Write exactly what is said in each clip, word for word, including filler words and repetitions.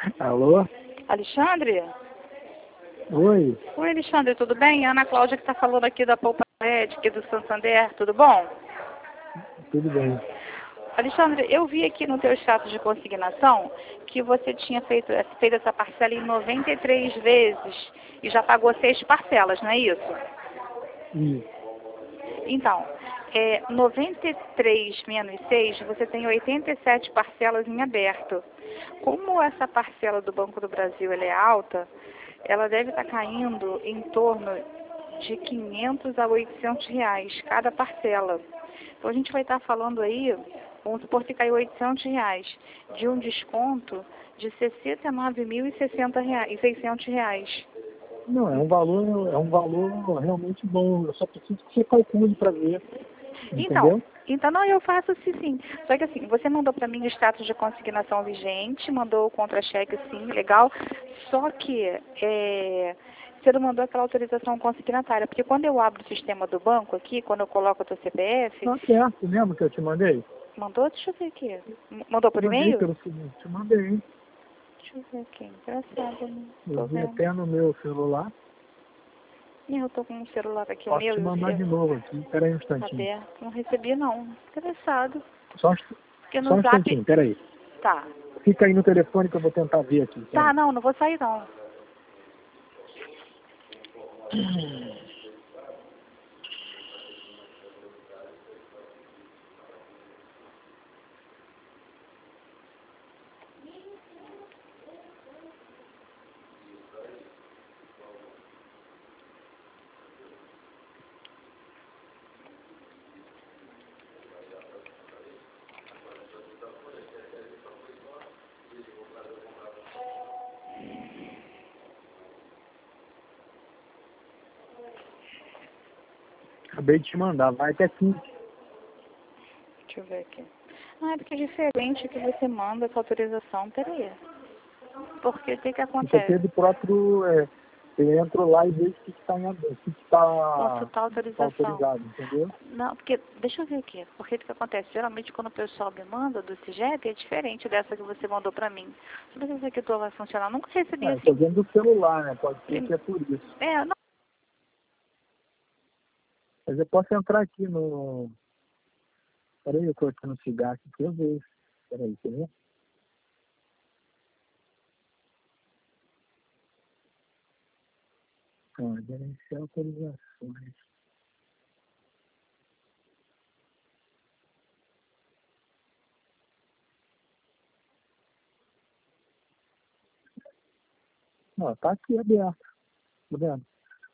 Alô? Alexandre? Oi, Oi, Alexandre, tudo bem? Ana Cláudia que está falando aqui da Poupa Médica do Santander, tudo bom? tudo bem. Alexandre, eu vi aqui no teu status de consignação que você tinha feito, feito essa parcela em noventa e três vezes e já pagou seis parcelas, não é isso? Isso. Então, é, noventa e três menos seis, você tem oitenta e sete parcelas em aberto. Como essa parcela do Banco do Brasil ela é alta, ela deve estar caindo em torno de quinhentos a oitocentos reais cada parcela. Então a gente vai estar falando aí, vamos supor que caiu oitocentos reais, de um desconto de sessenta e nove mil e seiscentos reais. Não, é um valor, é um valor realmente bom. Eu só preciso que você calcule para ver. Então, Entendeu? então não, eu faço sim, sim. Só que assim, você mandou para mim o status de consignação vigente, mandou o contra-cheque sim, legal. Só que é, você não mandou aquela autorização consignatária, porque quando eu abro o sistema do banco aqui, quando eu coloco o teu C P F, Tá certo mesmo que eu te mandei? mandou, deixa eu ver aqui. M- Mandou Te por mandei e-mail? pelo seguinte, te mandei. Deixa eu ver aqui, engraçado, não Eu tô vi vendo. até no meu celular. Ih, eu tô com um celular aqui, o Posso meu te e o mandar de seu novo aqui. Espera aí um tá instantinho. aberto. Não recebi não. Engraçado. Só, um inst- Porque só no um zap. instantinho, espera aí. Tá. Fica aí no telefone que eu vou tentar ver aqui. Espera Tá, aí. não, não vou sair não. Acabei de te mandar, vai até quinze. Deixa eu ver aqui. Ah, é porque é diferente que você manda essa autorização. Peraí. Porque o que que Isso aqui é acontece? do próprio. É, eu entro lá e vejo o que está tá, Consultar a tá autorização. autorizado, entendeu? Não, porque, deixa eu ver aqui. Porque o que que acontece? Geralmente quando o pessoal me manda do CIGEP é diferente dessa que você mandou pra mim. Deixa eu ver se aqui tua vai funcionar. Nunca recebi É, eu tô assim. vendo do celular, né? Pode ser prim- que é por isso. É, não. Mas eu posso entrar aqui no. Peraí, eu tô aqui no cigarro que eu vejo. Peraí, quer ver? Ah, gerenciar autorizações. Ó, tá aqui aberto. Tá vendo?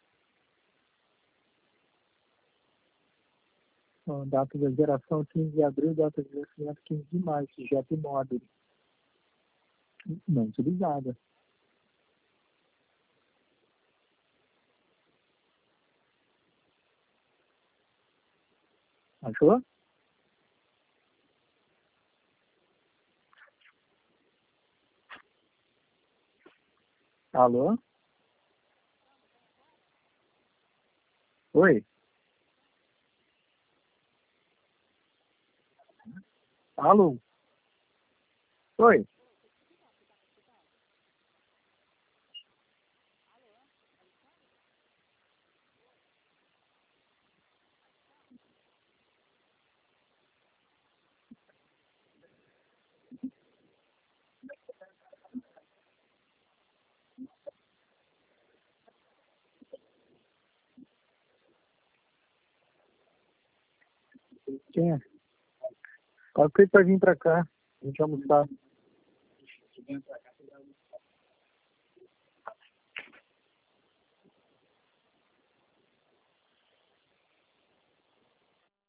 Ó, data da geração quinze de abril, data de vencimento quinze de maio, J Imóvel. Não utilizada. Achou? Alô? Oi? Alô? Oi? Quem é? Qual que pra vir pra cá? A gente almoçar.